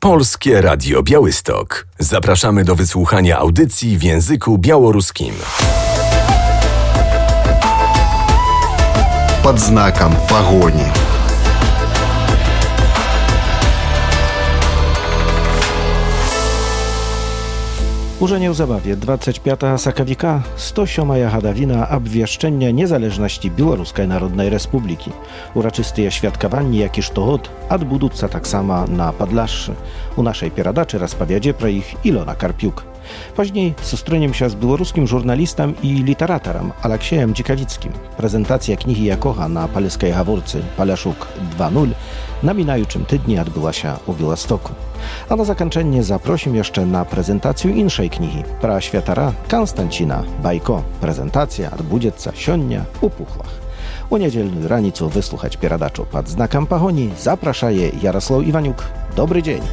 Polskie Radio Białystok. Zapraszamy do wysłuchania audycji w języku białoruskim. Под знаком погони. Уже неўзабаве 25 сакавіка 107 гадавіна абвяшчэння незалежнасці Беларускай Народнай Рэспублікі. Урачыстыя святкаванні, як і штогод, адбудуцца таксама на Падляшшы. У нашай перадачы распавядзе пра іх Ilona Karpiuk. Później sustrzeniemy się z białoruskim żurnalistem i literatórem Aleksiejem Dzikawickim. Prezentacja kniги Jakocha na Palyskiej Haworcy Palaszuk 2.0 na minającym tydniu odbyła się u Białegostoku. A na zakończenie zaprosimy jeszcze na prezentację innej kniги praświatara Konstancina Bajko. Prezentacja odbędzie się sionia u Puchłach. U niedzielną ranicą wysłuchać pieradaczu pod znakiem pogoni zapraszaje Jarosław Iwaniuk. Dobry dzień.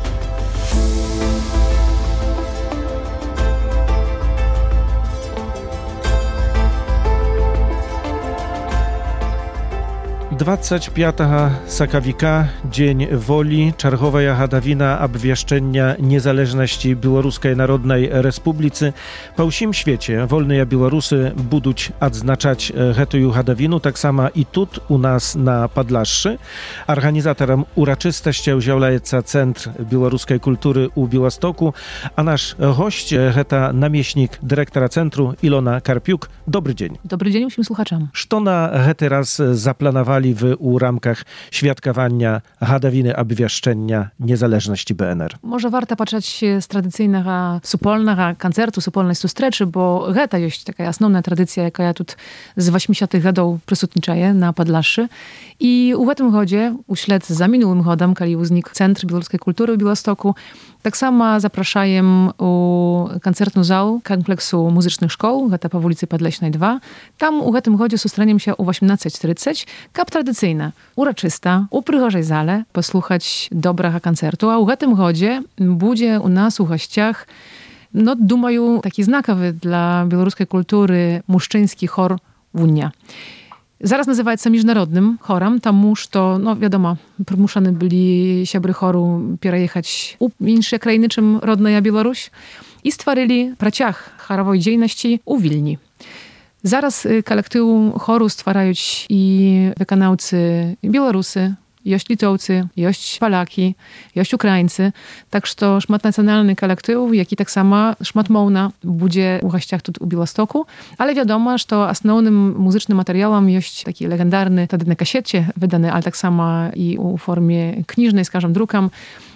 Двадцять п'ятого сакавіка, Dzień Woli, czerwowa gadawina obwieszczenia niezależności Białoruskiej Narodnej Republicy. Po всім świecie wolne Białorusy będą odznaczać tę gadawinu, tak samo i tu u nas na Podlaszczy. Organizatorem uroczystości jest Centr Białoruskiej Kultury u Białegostoku, a nasz gość to namiestnik dyrektora centru Ilona Karpiuk. Dobry dzień. Dobry dzień wszystkim słuchaczom. Co na teraz zaplanowali u ramkach świadkowania gadawiny obwieszczenia niezależności BNR? Może warto patrzeć z tradycyjnego supolnego koncertu, supolnej sustreczy, bo to jest taka основная tradycja, jaka ja tu z 80-tych lat przysutniczaję na Podlaszczy. I u tym godzie, uśled za minulym godem, kiedy uznik Centr Białoruskiej Kultury w Białegostoku, tak samo zapraszaję u koncertną zału kompleksu muzycznych szkoł, to po ulicy Podleśnej 2. Tam u tym godzie sustrzeniemy się u 18:30, kap tradycyjna, uroczysta, u przygorzej zale, posłuchać dobrego koncertu, a u tym godzie będzie u nas u gościach, no думаю, taki znakowy dla białoruskiej kultury muszczyński chor Wunia. Zaraz nazywa się międzynarodnym chorem, tam to, no wiadomo, przymuszani byli siabry choru przejechać u inne krainy, czym rodna Białoruś i stworzyli praciach chorowej dziejności u Wilni. Zaraz kolektywu choru stwarają i wykonawcy Białorusy, jest Litowcy, jest Polaki, jest Ukraińcy. Tak, że szmatnacjonalny kolektyw, jak i tak samo szmatmowna będzie u gościach tu u Białegostoku. Ale wiadomo, że основnym muzycznym materiałem jest taki legendarny, wtedy na kasiecie wydany, ale tak samo i u formie kniżnej, skażem drukiem,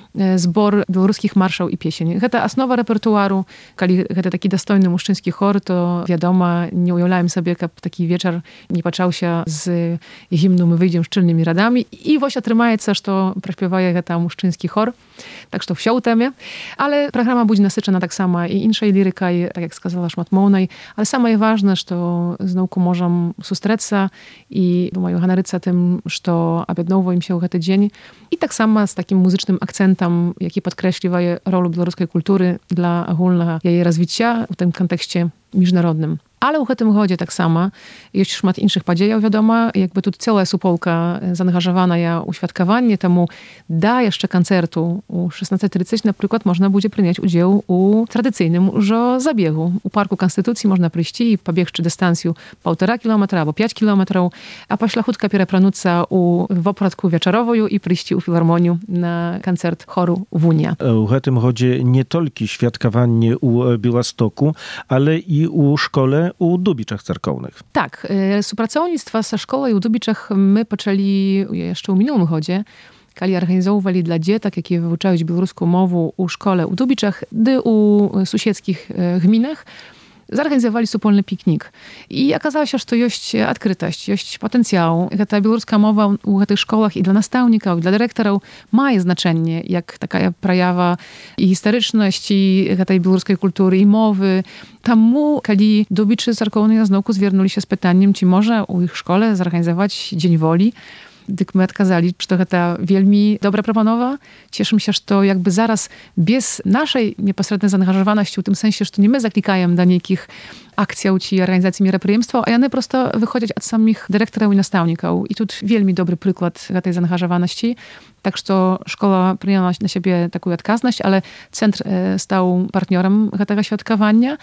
zbor białoruskich marszał i piesień. To osnowa repertuaru. Kiedy to taki dostojny muszczyński chor, to wiadomo, nie ujawiałem sobie, jak taki wieczór nie patrzał się z hymnu My wyjdziemy szczelnymi radami i właśnie otrzymaje się, że to preśpiewaje to muszczyński chor. Tak, że to wsiał temie. Ale programa będzie nasyczona tak samo i innej lirykaj, tak jak skazała szmatmownej. Ale samo ważne, że to znowu możemy sustreca i mają hanaryca tym, że obiadnowo im się ten dzień. I tak samo z takim muzycznym akcentem, jaki podkreśliwa rolę białoruskiej kultury dla ogólnego jej rozwicia w tym kontekście międzynarodnym. Ale u tym godzie tak samo jest szmat innych podziejów, wiadomo, jakby tu cała supolka zaangażowana ja u świadkowanie temu da jeszcze koncertu u 16:30 na przykład można będzie przyjąć udział u tradycyjnym zabiegu. U Parku Konstytucji można przyjść i pobiegć dystansju 1,5 kilometra albo 5 kilometrów, a poślachutka переправнуться u Wopratku wieczorową i przyjść u Filharmoniu na koncert choru Wunia. U tym godzie nie tylko świadkowanie u Białegostoku, ale i u szkole u Dubiczach Cerkownych. Tak, współpracownictwa ze szkołą u Dubiczach my poczęli jeszcze u minionym godzie, kiedy organizowali dla dzieci, jakie wyuczają białoruską mowę u szkole u Dubiczach, gdy u sąsiedzkich gminach zorganizowali supolny piknik. I okazało się, że to jest odkrytość, jest potencjał. Ta białoruska mowa u tych szkołach i dla nastavników, i dla dyrektorów ma znaczenie, jak taka prajawa i historyczność, i tej białoruskiej kultury, i mowy. Tamu, kiedy Dubiczy Cerkowni znowu zwierнули się z pytaniem, czy może u ich szkole zorganizować Dzień Woli. Dyk my odkazali, że to ta wielmi dobra proponowa. Cieszę się, że to jakby zaraz bez naszej nieposredniej zaangażowaności, w tym sensie, że to nie my zaklikajemy do niekich akcją ci organizacji мерапрыемстваў, a яны просто wychodzić od samych dyrektorów i nastawników. I tu wielmi dobry przykład tej zaangażowaności. Tak, że szkoła przyjęła na siebie taką odpowiedzialność, ale centr stał partnerem tego świadkowania.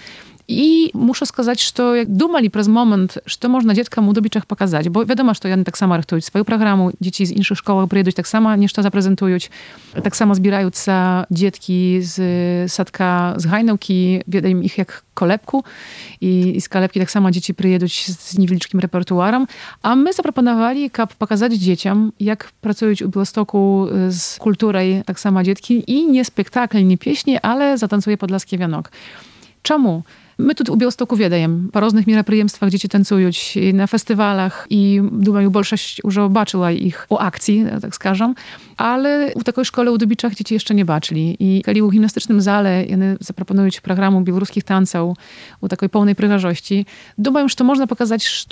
I muszę сказать, że jak думали przez moment, że można dzieckom u Dubiczach pokazać, bo wiadomo, że oni tak samo rychtują swoją programu, dzieci z innych szkołach przyjedą, tak samo nieszto zaprezentują, tak samo zbierają dzieci z sadka z Hajnałki, wiedają ich jak kolebku i z kolebki tak samo dzieci przyjedą z niewielkim repertuarem, a my zaproponowali, żeby pokazać dzieciom, jak pracują u Białegostoku z kulturą, tak samo dzieci i nie spektakl, nie pieśni, ale zatancuje Podlaskie Wianok. Czemu? My tu u Białegostoku wiedajem, po różnych мерапрыемствach dzieci tancują na festiwalach i думаю, większość już zobaczyła ich u akcji, tak skażę, ale u takiej szkole u Dubiczach dzieci jeszcze nie baczyli. I kiedy u gimnastycznym zale one zaproponują programu białoruskich tanców u takiej pełnej prywatności, думаю, że można pokazać, że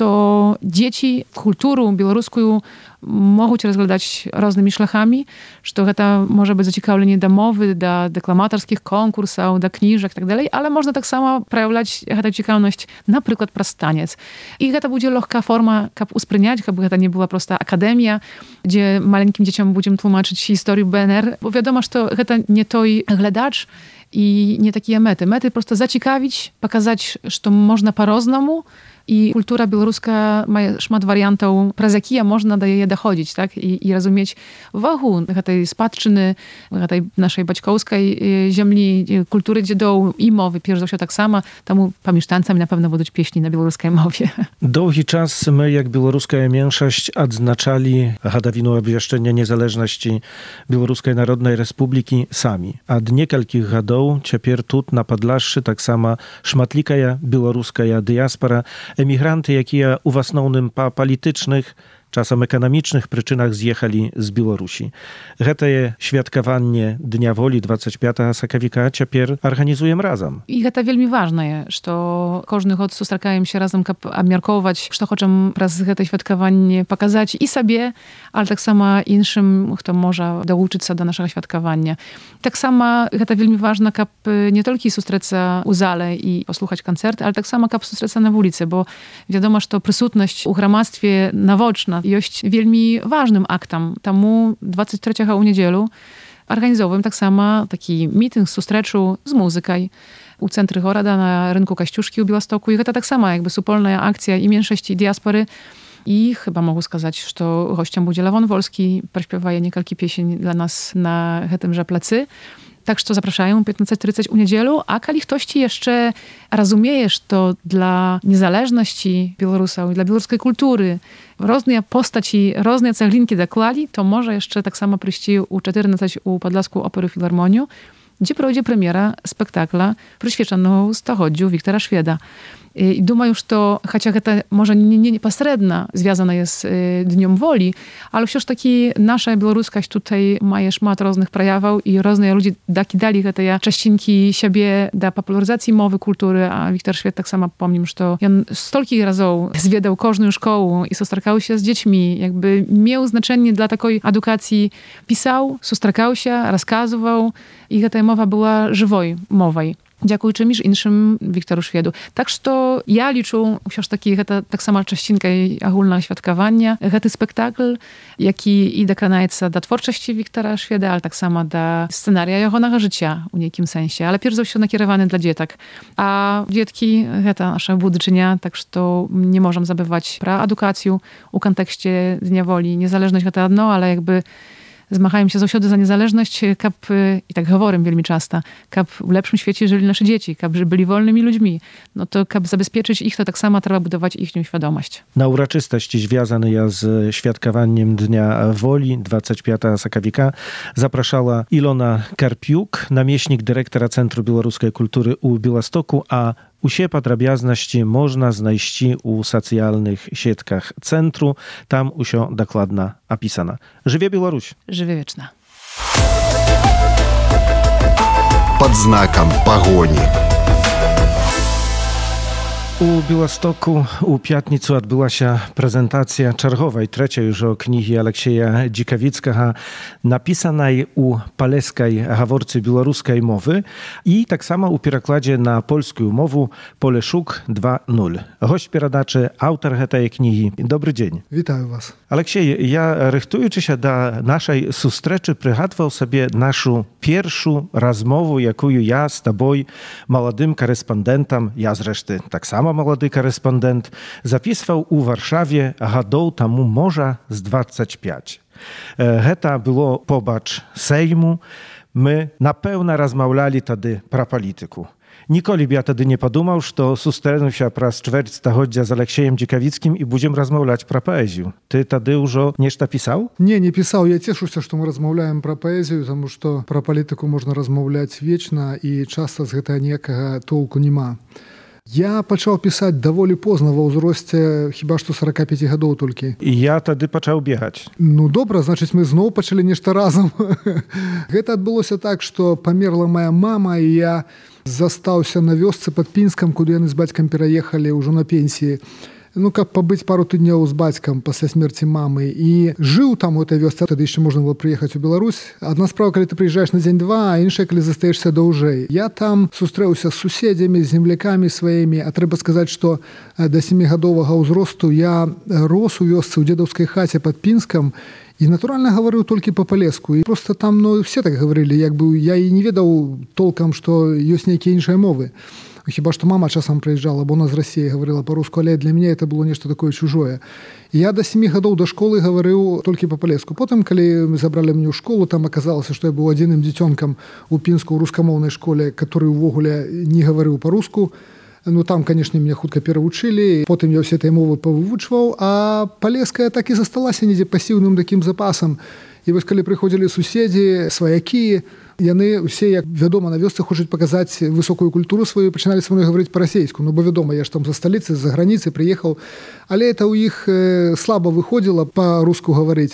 dzieci kulturę białoruską mogą rozglądać różnymi szlachami, że to może być zaciekawienie do mowy, do deklamatorskich konkursów, do książek i tak dalej, ale można tak samo проявлять tę ciekawość na przykład przez taniec. I to będzie lekka forma, żeby uspryniać, żeby to nie była prosta akademia, gdzie maleńkim dzieciom będziemy tłumaczyć historię BNR, bo wiadomo, że to nie той глядacz i nie takie mety. Mety prosto zaciekawić, pokazać, że można po-różnemu i kultura białoruska ma szmat wariantów, przez jakie można do jej dochodzić, tak? I rozumieć wagę tej spadczyny, tej naszej baćkowskiej ziemi, kultury dziedoł i mowy. Pierwsze się tak samo, temu pamiętańcami na pewno będą pieśni na białoruskiej mowie. Długi czas my, jak białoruska mniejszość, odznaczali hadawinu obwieszczenia niezależności Białoruskiej Narodnej Republiki sami. A niekalkich gadów, ciepер тут na Podlasczy, tak sama szmatlikaja białoruska diaspora, emigranty, jakie u основnym po politycznych, czasem ekonomicznych przyczynach zjechali z Białorusi. Te świadkowanie Dnia Woli 25 sakawika ciepер organizujemy razem. I to wielmi ważne, że każdy rok starają się razem obmiarkować, co chcemy przez to świadkowanie pokazać i sobie, ale tak samo innym, kto może dołączyć się do naszego świadkowania. Tak samo to wielmi ważne, żeby nie tylko sustrzec u zale i posłuchać koncerty, ale tak samo, żeby sustrzec na ulicy, bo wiadomo, że przysutność u gromadztwie nawoczna jest wielmi ważnym aktem. Temu 23 u niedzielu organizowałem tak samo taki meeting, sustreczu z muzyką u Centry Horada na rynku Kaściuszki u Białegostoku. I to tak samo jakby wspólna akcja i mniejszości, i diaspory. I chyba mogę сказać, że gościem będzie Lewon Wolski, preśpiewaje niekalki pieśni dla nas na tymże plecy. Tak, że zapraszają 15:30 u niedzielu, a kali ktoś jeszcze rozumiejesz to dla niezależności Białorusa i dla białoruskiej kultury, różne postaci, różne ceglinki doklali, to może jeszcze tak samo przyjść u 14 u Podlasku Opery Filharmoniu, gdzie projdzie premiera spektakla przyświeczonego stuleciu Wiktora Szweda. I думаю, że chociaż to może nie niepośrednio związane jest z Dniem Woli, ale wciąż taki nasza białoruskość tutaj ma szmat różnych przejawów i różne ludzie dali te częścinki siebie do popularyzacji mowy, kultury, a Wiktor Szwed tak samo pomnim, że on stolki razów zwiedzał każdą szkołę i sustrzekał się z dziećmi, jakby miał znaczenie dla takiej edukacji, pisał, sustrzekał się, rozkazywał i ta mowa była żywą mową. Dziękuję czymś innym Wiktoru Szwedu. Tak, że ja liczę, wciąż tak sama częścinka i ogólna świadkowania, ten spektakl, jaki i dokonaється do twórczości Wiktora Szweda, ale tak samo do scenaria jego życia w niejakim sensie, ale pierwsze wszystko nakierowany dla dzietek. A dzietki, to nasza budczynia, tak, że nie możemy zabywać pra edukację w kontekście Dnia Woli. Niezależność to jedno, ale jakby zmachają się z osiody za niezależność, kap, i tak mówię wielmi często, kap w lepszym świecie żyli nasze dzieci, kap byli wolnymi ludźmi. No to kap zabezpieczyć ich, to tak samo trzeba budować ich świadomość. Na uroczystości związane z świadkowaniem Dnia Woli 25 sakawika zapraszała Ilona Karpiuk, namiestnik dyrektora Centrum Białoruskiej Kultury u Białegostoku, a usie podrabiazności można znaleźć u socjalnych sietkach centru. Tam usio dokładna opisana. Żywie Białoruś! Żywie wieczna! Pod znakiem pogoni. У Białegostoku u пятніцу адбылася прэзентацыя чарговай, трэцяй ужо кнігі Алексея Дзікавіцкага, напісанай у палескай гаворцы беларускай мовы і таксама у перакладзе на польскую мову Полешук 2.0. Гость перадачы, аўтар гэтай кнігі. Добры дзень. Вітаю вас. Алексей, я, рыхтуючыся да нашай сустрэчы, прыгадваў сабе нашу першую размову, якую я з табой, маладым карэспандэнтам, я зрэшты таксама малады карэспандэнт, запісваў у Варшаве гадоў таму можа з 25. Гэта было побач Сейму. Мы напэўна размаўлялі тады пра палітыку. Ніколі б я тады не падумаў, што сустрэнуся праз чвэрць стагоддзя з Алексеем Дзікавіцкім і будзем размаўляць пра паэзію. Ты тады ўжо нешта пісаў? Не пісаў. Я цешуся, што мы размаўляем пра паэзію, таму што пра палітыку можна размаўляць вечна і часта з гэтага ніякага толку няма. Я пачаў пісаць даволі позна, ва ўзросце хіба што 45 гадоў толькі. І я тады пачаў бегаць. Ну добра, значыць мы зноў пачалі нешта разам. Гэта адбылося так, што памерла моя мама, і я застаўся на вёсцы пад Пінскам, куды яны з бацькам пераехалі ўжо на пенсіі. Каб пабыць пару тыдняў з бацькам пасля смерці мамы. І жыў там у этой вёсцы, тады яшчэ можна было прыехаць у Беларусь. Адна справа, калі ты прыязджаеш на дзень-два, а іншая, калі застаешся даўжэй. Я там сустрэўся з суседзямі, з землякамі сваімі, а трэба сказаць, што да 7гадовага ўзросту я рос у вёсцы ў дзедаўскай хаце пад Пінскам і, натуральна, гаварыў толькі па-палеску. І проста там, все так гаварылі, як бы я і не ведаў толкам, што ёсць нейкія іншыя мовы. Хіба што мама часам прыязджала, бо она з Расіі гаварыла па-руску, але для мяне это было нешта такое чужое. І я да 7 гадоў да школы гаварыў толькі па-палеску. Потым, калі забралі мяне ў школу, там аказалася, што я быў адзіным дзіцёнкам у пінску ў рускамоўнай школе, который увогуле не гаварыў па-руску. Там, канешне, мяне хутка перавучылі, потым я ўсе этой мовы павывучваў, а палеская так і засталася недзе пасіўным такім запасам. І вось калі прыходзілі суседзі, сваякі, яны ўсе, як вядома, на вёсцы хочуць паказаць высокую культуру сваю, пачыналі са мной гаварыць па-расейску. Бо вядома, я ж там за сталіцы, з-за граніцы прыехаў, але это ў іх слаба выходзіла па-руску гаварыць.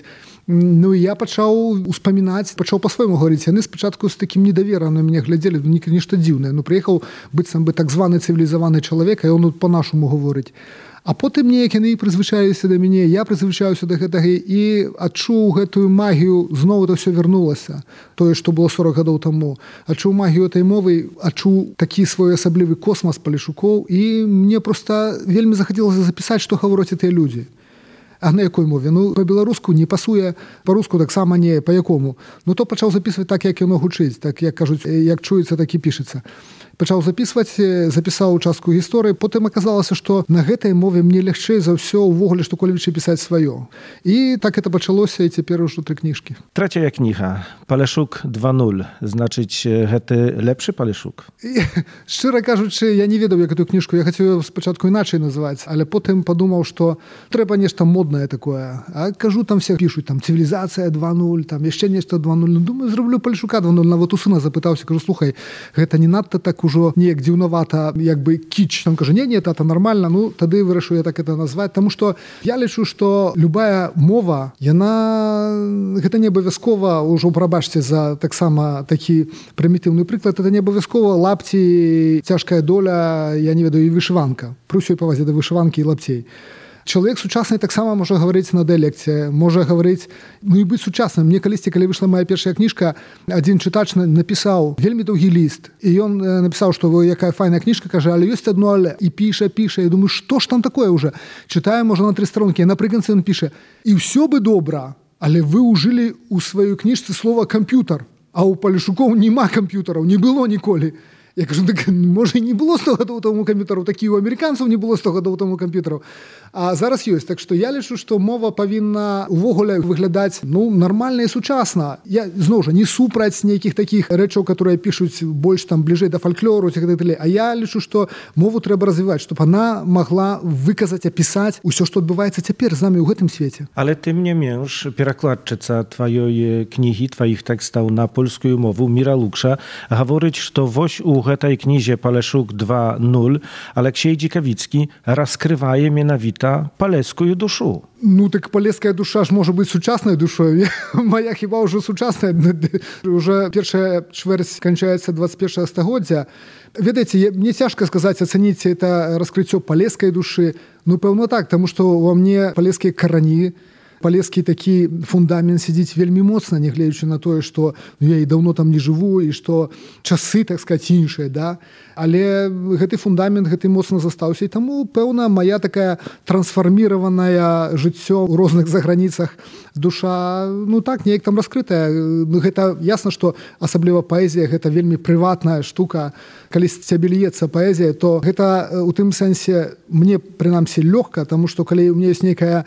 Я пачаў успамінаць, пачаў па-свойму гаварыць. Яны спачатку з такім недаверам на мяне глядзелі, нешта дзіўнае. Прыехаў быццам бы так званы цывілізаваны чалавек, а ён па-нашаму гаворыць. А потым неяк яны прызвычаіліся да мяне, я прызвычаюся да гэтага і адчуў гэтую магію, зноў это ўсё вярнулася, тое, што было 40 гадоў таму. Адчуў магію этой мовы, адчуў такі своеасаблівы космас палешукоў, і мне проста вельмі захацелася запісаць, што гавораць тыя людзі. А на якой мове? Па-беларуску не пасуе, па-руску таксама не па-якому. То пачаў запісваць так, як яно гучыць, так, як кажуць, як чуецца, так і пішацца. Пачаў запісваць, запісаў частку гісторыі, потым аказалася, што на гэтай мове мне лягчэй за ўсё ўвогуле што-колевічы пісаць сваё. І так это пачалося, і цяпер ужо 3 кніжкі. Трэцяя кніга, Полешук 2.0, значыць, гэты лепшы Полешук? Шчыра кажучы, я не ведаў, як эту кніжку, я хацеў спачатку іначай называць, але потым падумаў, што трэба нешта моднае такое. А кажу, там все пішуць, там цывілізацыя 2.0, там яшчэ нешта 2.0. Думаю, зраблю Полешука 2.0. Нават у сына запытаўся, кажу, слухай, гэта не надта так ужо неяк дзіўнавата, як бы кіч. Там кажа, не, тата нормально, тады вырашыў я так это назваць, таму што я лічу, што любая мова, яна, гэта не абавязкова, ужо прабачце за таксама такі прымітыўны прыклад, это не абавязкова лапці, цяжкая доля, я не ведаю, і вышыванка. Пры ўсёй павазе да вышыванкі і лапцей. Чалавек сучасны таксама можа гаварыць на дыялекце, можа гаварыць, і быць сучасным. Мне калісьці, калі выйшла моя першая кніжка, адзін чытач напісаў вельмі доўгі ліст. І ён напісаў, што якая файная кніжка, кажа, але ёсць адно але. І піша. Я думаю, што ж там такое ўжо? Чытаю, можа, на 3 старонкі. Напрыканцы ён піша, і ўсё бы добра, але вы ўжылі ў сваёй кніжцы слова камп'ютар. А ў Полешукоў няма камп'ютараў, не было ніколі. Я кажу, так, можа, і не было 100 гадоў таму камп'ютараў, такі у амерыканцаў не было 100 гадоў таму камп'ютараў. А зараз ёсць. Так што я лічу, што мова павінна увогуле выглядаць нармальна і сучасна. Я, зноў жа, не супраць нейкіх такіх рэчаў, которые пішуць больш там бліжэй да фальклору, а я лічу, што мову трэба развіваць, щоб она могла выказаць, апісаць усё, што адбываецца цяпер з намі ў гэтым свеце. Але тым не менш, перакладчыца тваёй кнігі, тваіх тэкстаў на польскую мову, Міра Лукша, гаворыць, што вось у гэтай кнізе Палешук 2.0 Алексей Дзікавіцкі раскрывае менавіта палескую душу. Ну, так палеская душа ж можа быць сучаснай душой. Моя хіба ўжо сучасная. Уже першая чвэрць канчаецца 21 стагоддзя. Ведаеце, мне цяжка сказаць, ацаніць это раскрыццё палескай душы. Ну, пэўна так, таму што ва мне палескія карані, палескі такі фундамент сидзіць вельмі моцна, нягледзячы на тое, што я і даўно там не жыву, і што часы, так сказаць, іншыя, да? Але гэты фундамент, гэты моцна застаўся, і таму, пэўна, моя такая трансфарміраваная жыццё ў розных заграніцах душа, ну так, неяк там раскрытая. Гэта ясна, што асабліва паэзія, гэта вельмі прыватная штука. Калі з цябе льецца паэзія, то гэта у тым сэнсе мне, прынамсі, лёгка, таму што калі у меня ёсць нейкая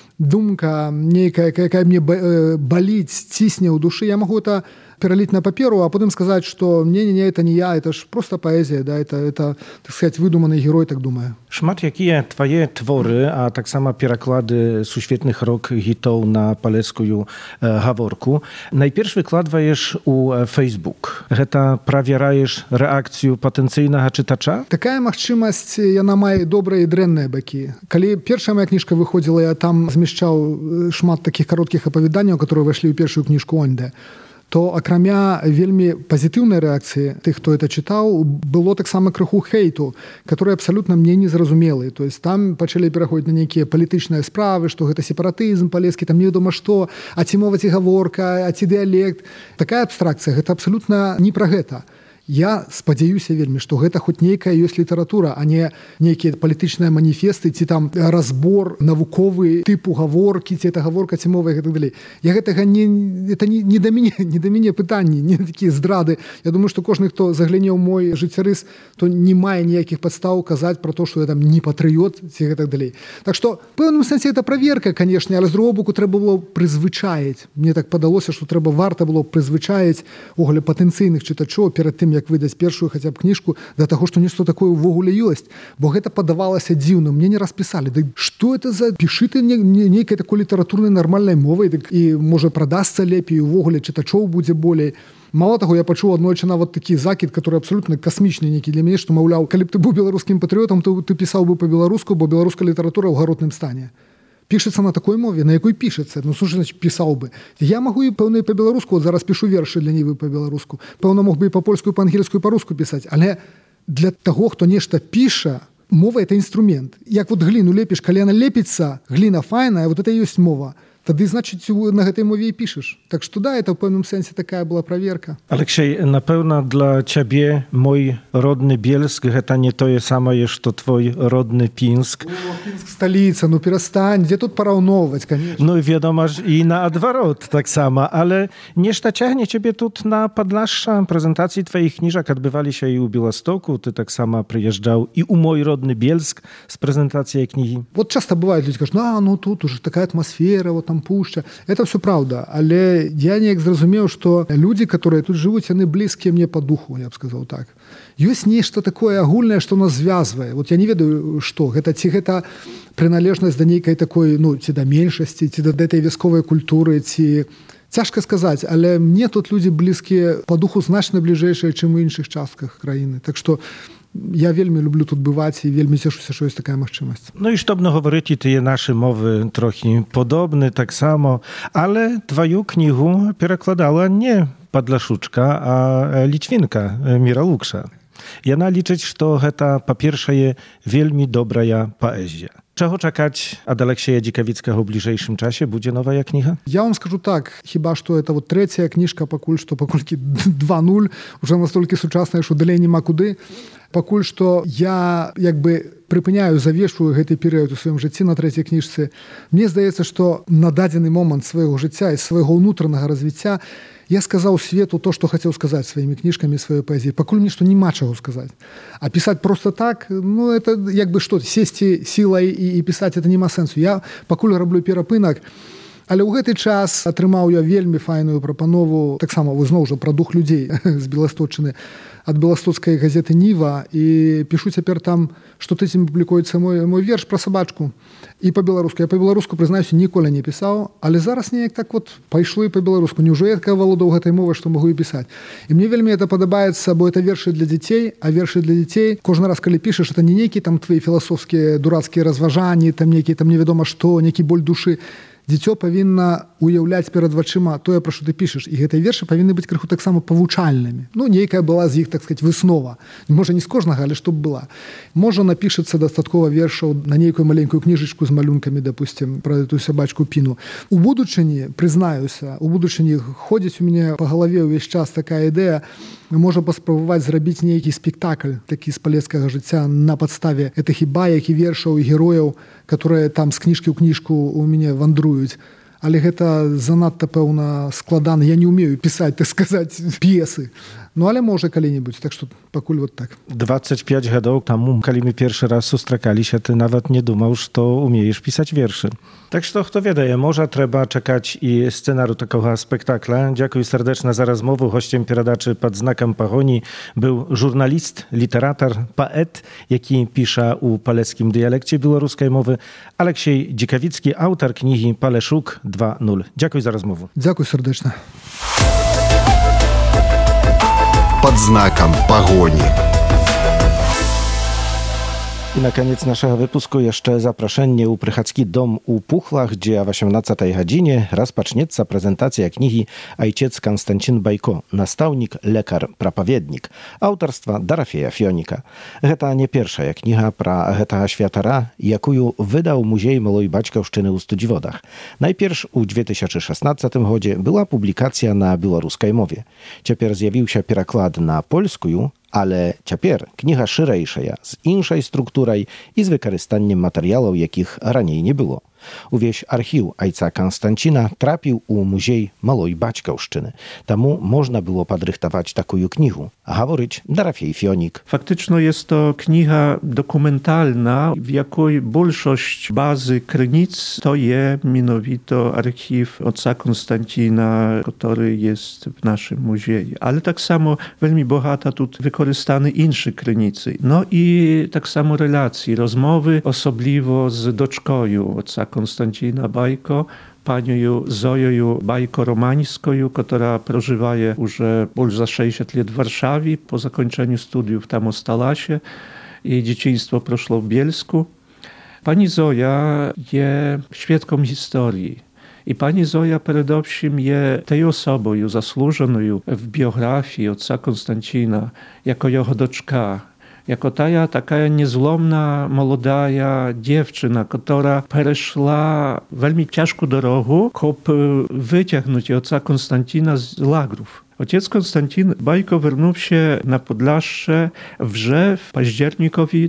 думка, нейкая, якая мне баліць, цісне ў душы, я магу это пераліць на паперу, а потым сказаць, што не, это не я, это ж просто паэзія, да, это, так сказать, выдуманы герой, так думаю. Шмат якія твае творы, а таксама пераклады сусветных рок-гітоў на палескую гаворку, найперш выкладваеш у Facebook. Гэта правяраеш рэакцыю патэнцыйнага чытача? Такая магчымасць, яна мае добрыя і дрэнныя бакі. Калі першая моя кніжка выходзіла, я там змяшчаў шмат такіх кароткіх апавяданняў, которые выйшлі ў першую кніжку Онде, то акрамя вельмі пазітыўнай рэакцыі тых, хто это чытаў, было таксама крыху хейту, который абсалютна мне незразумелы. То есть там пачалі пераходзіць на нейкія палітычныя справы, што гэта сепаратызм палескі, там невядома што, а ці мова, ці гаворка, а ці дыялект. Такая абстракцыя, гэта абсалютна не пра гэта. Я спадзяюся вельмі, што гэта хоць нейкая ёсць літаратура, а не нейкія палітычныя маніфесты, ці там разбор навуковы тыпу гаворкі, ці это гаворка, ці мова і так далей. Я гэтага это не да мяне пытанні, не такія здрады. Я думаю, што кожны, хто загляне ў мой жыццярыс, то не мае ніякіх падстаў казаць пра то, што я там не патрыёт, ці гэтак далей. Так што, в пэўным сэнсе, это праверка, канешне, але з другога боку трэба было прызвычаіць. Мне так падалося, што варта было прызвычаіць увогуле патэнцыйных чытачоў перад тым, як выдаць першую хаця б кніжку да таго, што нешта такое ўвогуле ёсць. Бо гэта падавалася дзіўным. Мне не распісалі. Дык што это за... Пішы ты нейкай такой літаратурнай нармальнай мовай, дык і, можа, прадасца лепей, увогуле чытачоў будзе болей. Мало таго, я пачуў аднойчы нават такі закід, который абсолютно касмічны нейкі для мяне, што, маўляў, калі б ты быў беларускім патрыётам, то ты пісаў бы па-беларуску, бо беларуская літаратура ў гаротным стане. Пішецца на такой мове, на якой пішецца. Ну, слушай, значит, пісаў бы. Я магу і, пэўна, і па-беларуску, вот зараз пішу вершы для нівы па-беларуску. Пэўна, мог бы і па-польску, і па-ангельску, і па-руску пісаць. Але для таго, хто нешта піша, мова – это інструмент. Як вот гліну лепіш, калі яна лепіцца, гліна файная, вот это і ёсць мова. Тады, значыць, на гэтай мове і пішаш. Так што, да, это ў пэўным сэнсе такая была праверка. Алексей, напэўна, для цябе мой родны Бельск гэта не тое самае, што твой родны Пінск. О, Пінск сталіца, ну перастань, дзе тут параўноўваць, конечно. Ну, вядома ж, і наадварот таксама, але нешта цягне цябе тут на Падлашша. Прэзентацыі тваіх кніжак адбываліся і ў Беластоку, ты таксама прыязджаў і ў мой родны Бельск з прэзентацыяй кнігі. Вот часто бывает, люди кажут, ну тут уже такая атмосфера, вот там пушча. Это все правда, але я неяк зразумеў, што людзі, которые тут жывуць, яны блізкія мне по духу, я б сказаў так. Ёсць нешта такое агульнае, што нас звязвае. Вот я не ведаю, што гэта, ці гэта прыналежнасць да нейкай такой, ну, ці да меншасці, ці да гэтай вясковай культуры, ці цяжка сказаць, але мне тут людзі блізкія по духу значна бліжэйшыя, чым у іншых частках краіны. Так што я вельмі люблю тут бываць і вельмі цешуся, што ёсць такая магчымасць. Ну і што б гаварыць, тыя нашы мовы трохі падобны таксама, але тваю кнігу перакладала не Падлашучка, а ліцвінка Міра Лукша. Яна лічыць, што гэта, па-першае, вельмі добрая паэзія. Чаго чакаць ад Алексея Дзікавіцкага ў бліжэйшым часе? Будзе новая кніга? Я вам скажу так, хіба што это вот трэцяя кніжка, паколькі 2.0, уже настолькі сучасная, што далей няма куды. Пакуль што я як бы прыпыняю, завешваю гэты перыяд у сваім жыцці на трэцяй кніжцы. Мне здаецца, што на дадзены момант свайго жыцця і свайго ўнутранага развіцця я сказаў свету то, што хацеў сказаць сваімі кніжкамі, сваёй паэзіі. Пакуль мне што няма чаго сказаць. А пісаць проста так, ну, это як бы што, сесці сілай і пісаць, это няма сэнсу. Я пакуль раблю перапынак Але ў гэты час атрымаў я вельмі файную прапанову, таксама зноў жа пра дух людзей з Беласточчыны, ад беластоцкай газеты «Ніва», і пішу цяпер там, штотыдзень публікуецца мой верш пра сабачку. І па-беларуску. Я па-беларуску, прызнаюся, ніколі не пісаў, але зараз неяк так вот пайшло і па-беларуску. Неужо я такая валодаў гэтай мовай, што магу і пісаць. І мне вельмі это падабаецца, бо это вершы для дзяцей, а вершы для дзяцей, кожны раз, калі пішаш, это не нейкія там твои філасофскія дурацкія разважанні, там нейкія там невядома што, нейкі боль душы. Дзіцё павінна уяўляць перад вачыма тое, пра што ты пішаш. І гэтыя вершы павінны быць крыху таксама павучальнымі. Ну, нейкая была з іх, так сказать, выснова. Можа, не з кожнага, але што б была. Можа, напішацца дастаткова вершаў на нейкую маленькую кніжачку з малюнкамі, допустим, пра эту сабачку Піну. У будучыні, прызнаюся, у будучыні ходзіць у мяне па галаве ўвесь час такая ідэя, можа паспрабаваць зрабіць нейкі спектакль такі з палескага жыцця на падставе гэтых і баек, і вершаў, і герояў, которые там з кніжкі ў кніжку у мяне вандруюць. Але гэта занадта, пэўна, складана. Я не ўмею пісаць, так сказаць, п'есы. Ну, але можа калі-небудзь. Так што пакуль вот так. 25 гадоў таму, калі мы першы раз сустракаліся, ты нават не думаў, што умееш пісаць вершы. Так што, хто ведае, можа трэба чакаць і сцэнару такога спектакля. Дзякуй сардэчна за размову. Госцем перадачы «Пад знакам пагоні» быў журналіст, літаратар, паэт, які піша ў палескім дыялekcie беларускай мовы, Aleksiej Dzikawicki, аўтар кнігі «Палешук 2.0». Дзякуй за размову. Дзякуй сардэчна. Под знаком погони. I na koniec naszego wypusku jeszcze zaproszenie u Prychacki dom u Puchlach, gdzie o 18 godzinie rozpoczniется prezentacja kniги «Ojciec Konstancin Bajko, nastawnik, lekar, prapowiednik» autorstwa Dorofeja Fionika. Гэта nie pierwsza kniga pra гэтага światara, jaką wydał Muzej Maloj Baćkowszczyny u Studziwodach. Najpierw u 2016 godzie była publikacja na białoruskiej mowie. Ciepер zjawił się пераклад na polską, ale ciepер kniga szerejsza, z innej strukturą i z wykorzystaniem materiałów, jakich raniej nie było. Увесь архіў айца Константина трапіў у музей Малой Бацькаўшчыны. Таму можна было падрыхтаваць такую кнігу, гаворыць Дорофей Фионик. Фактично jest to kniga dokumentalna, w jakiej większość bazy krynic to jest mianowito archiw ojca Konstantina, który jest w naszym muzeum. Ale tak samo veľmi bohato tu wykorzystane inne krynicy. No i tak samo relacje, rozmowy, osobliwo z doczkoju ojca Konstantina Bajko, panią Zoją Bajko-Romańską, która prożywa już больше za 60 lat w Warszawie. Po zakończeniu studiów tam ostała się. Jej dzieciństwo przeszło w Bielsku. Pani Zoja jest świadką historii. I pani Zoja przede wszystkim jest tej osobą zasłużoną w biografii ojca Konstantina jako jego doczka. Jako taka niezłomna, młoda dziewczyna, która przeszła veľmi ciężką drogę, żeby wyciągnąć ojca Konstantina z lagrów. Ojciec Konstantin Bajko wrócił się na Podlasze w październikowi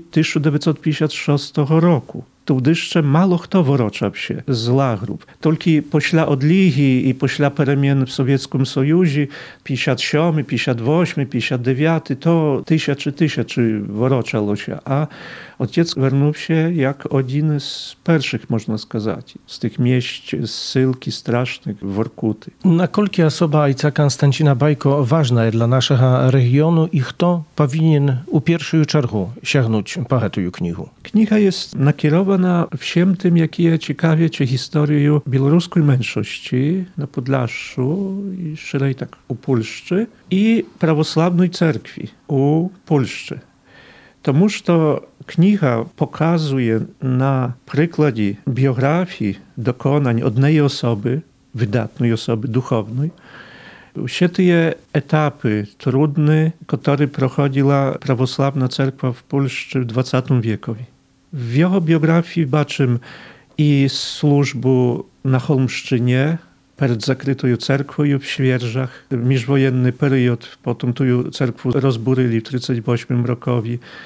1956 roku. Wtedy jeszcze mało kto wrócił się z lagrów. Tylko po odligi i po przemian w Sowieckim Sojuzie 57, 58, 59 to tysiące wróciło się, a ojciec wrócił się jak jeden z pierwszych, można сказать, z tych miejsc zsyłki strasznych w Workuty. Na kolki osoba ojca Konstantina Bajko ważna jest dla naszego regionu i kto powinien u pierwszej czergu sięgnąć po tę knigę? Kniga jest nakierowana всем tym, jakie ciekawie czy historię białoruskiej mniejszości na Podlaszu i szerzej tak u Polszczy i prawosławnej cerkwi u Polszczy. Тому що kniga pokazuje na przykładzie biografii dokonań одnej osoby, wydatnej osoby duchownej, все te etapy trudne, które prochodziła prawosławna cerkwa w Polsce w XX wieku. W jego biografii baczymy i służbę na Cholmszczynie, przed zakrytą cerkwią w Świerżach, międzywojenny period, potem tu cerkwę rozburzyli w 1938 roku.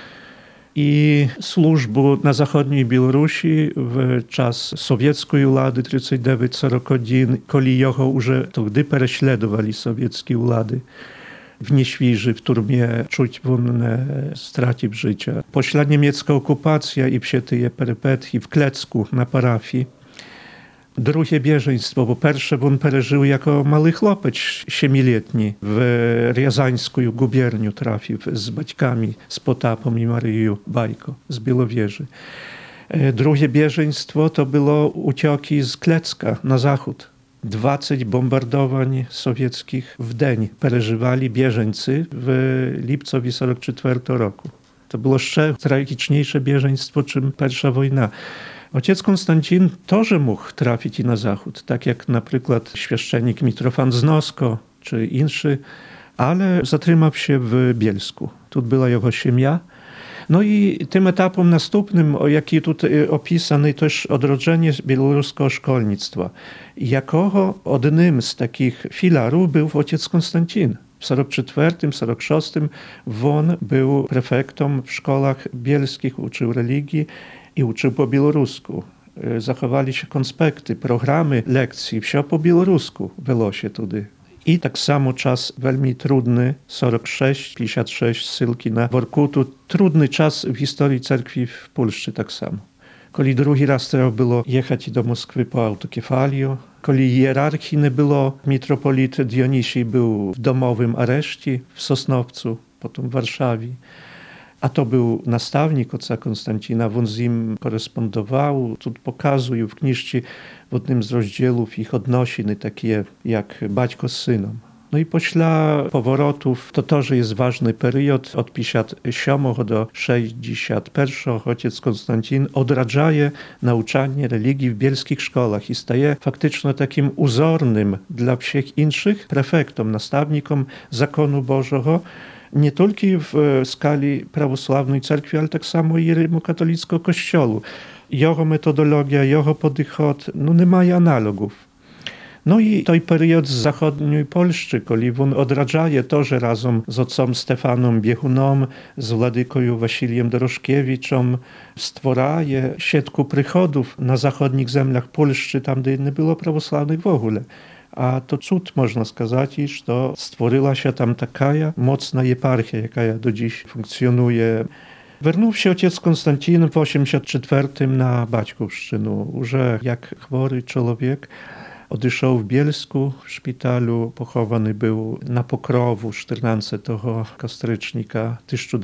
I służbę na zachodniej Białorusi w czas sowieckiej władzy 39-41, kiedy jego już wtedy prześladowali sowieckie władzy. W Nieświży, w turmie czuć wonne straty życia. Pośla niemiecka okupacja i wsie te perypetii w Klecku na parafii. drugie bieżeństwo, bo pierwsze on przeżył jako mały chłopiec, 7-letni, w Riazańską gubiernię trafił z baćkami, z Potapą i Maryją Bajko z Białowieży. Drugie bieżeństwo to było ucieki z Klecka na zachód. 20 bombardowań sowieckich w dzień przeżywali bieżeńcy w lipcowi 1944 roku. To było jeszcze tragiczniejsze bieżeństwo, czym pierwsza wojna. Ojciec Konstancin też mógł trafić i na zachód, tak jak na przykład świeszczenik Mitrofan z Nosko czy inszy, ale zatrzymał się w Bielsku. Tu była jego ziemia. No i tym etapem następnym, jaki tutaj opisany, to też odrodzenie białoruskiego szkolnictwa. Jakoho jednym z takich filarów był ojciec Konstancin. W 1944-1946 on był prefektem w szkołach bielskich, uczył religii i uczył po białorusku. Zachowali się konspekty, programy lekcji, wszystko po białorusku było się tudy. I tak samo czas veľmi trudny, 46-56, ссылki na Workutu. Trudny czas w historii cerkwi w Polsce tak samo. Kiedy drugi raz trzeba było jechać do Moskwy po autokefaliu, kiedy hierarchii nie było, mitropolit Dionisij był w domowym areszcie w Sosnowcu, potem w Warszawie. A to był nastawnik ojca Konstancina, on z nim korespondował. Tu pokazują w kniżce w jednym z rozdziałów ich odnosiny, takie jak baćko z synem. No i pośla powrotów, to też jest ważny period, od 57 do 61. Ojciec Konstancin odradzaje nauczanie religii w bielskich szkołach i staje faktycznie takim uzornym dla wszystkich innych prefektom, nastawnikom zakonu Bożego, nie tylko w skali prawosławnej cerkwi, ale tak samo i rzymskokatolickiego kościoła. Jego metodologia, jego podchod, nie ma analogów. No i to period z zachodniej Polski, kiedy on odradzaje to, że razem z ojcem Stefanem Biechuną, z władyką Wasiliem Dorożkiewiczem stworaje siatkę przychodów na zachodnich zemlach Polski, tam gdzie nie było prawosławnych w ogóle. A to cud, można сказать, że to stworzyła się tam taka mocna eparchia, jaka do dziś funkcjonuje. Wrócił się ojciec Konstancin w 1984 na Baćkowszczynu. Już jak chory człowiek odeszł w Bielsku, w szpitalu, pochowany był na Pokrowu 14 kostrycznika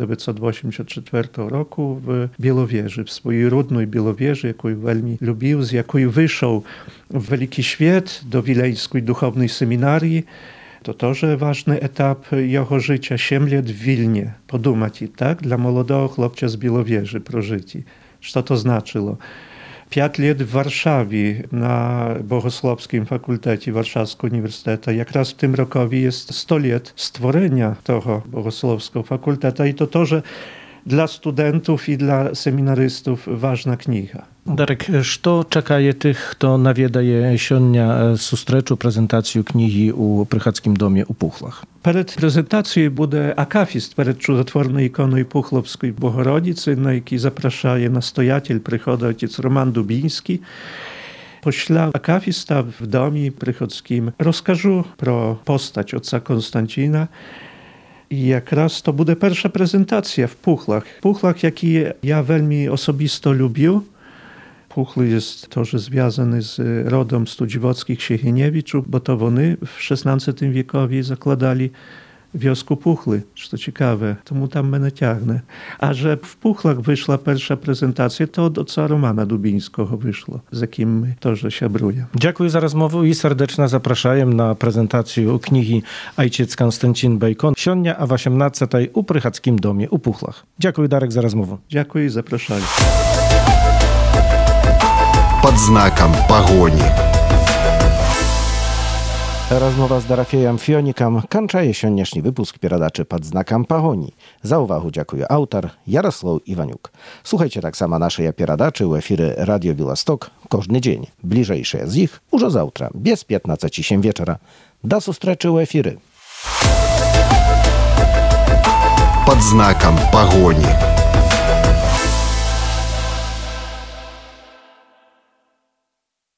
1984 roku w Białowieży, w swojej rodnej Białowieży, jaką veľmi lubił, z jakiej wyszedł w wielki świat do Wileńskiej Duchownej Seminarii. To też ważny etap jego życia, 7 lat w Wilnie. Podumać, tak? Dla młodego chłopca z Białowieży prożyci. Co to znaczyło? 5 lat w Warszawie na Bogosłowskim Fakultecie Warszawskiego Uniwersytetu. Jak raz w tym rokowi jest 100 lat stworzenia tego Bogosłowskiego Fakultetu i to to, że dla studentów i dla seminarystów ważna kniga. Darek, co czeka tych, kto nawiedaje sionia sustreczu prezentację kniги u Prychackim domie u Puchlach? Przed prezentacją będzie akafist przed cudotworną ikoną Puchlowskiej Bogorodicy, na jaki zapraszaje nastojatel przychodu ojciec Roman Dubiński. Pośla akafista w domie prychodzkim rozkażu pro postać ojca Konstancina. I jak raz to będzie pierwsza prezentacja w Puchlach. Puchlach, jaki ja veľmi osobisto lubię. Puchly jest też związany z rodem Studziwockich Siechieniewiczów, bo to oni w XVI wiekowi zakładali wiosku Puchly, co ciekawe, to mu tam będę ciągnę. A że w Puchlach wyszła pierwsza prezentacja, to od ojca Romana Dubińskiego wyszło, z jakim my też siabruję. Dziękuję za rozmowę i serdecznie zapraszam na prezentację kniги Ojciec Konstancin Bajko. Sionia a 18 u Prychackim domie u Puchlach. Dziękuję, Darek, za rozmowę. Dziękuję i zapraszam. Под знаком погони. Rozmowa z Darafiejem Fionikiem kończy sionieczny wypusk Pieradaczy pod znakiem pogoni. Za uwagę dziękuję autor Jarosław Iwaniuk. Słuchajcie tak samo naszej Pieradaczy u efiry Radio Białystok każdy dzień. Bliżejsze z ich już zawtra, bez 15 wieczora. Do zustreczy u efiry. Под знаком погони.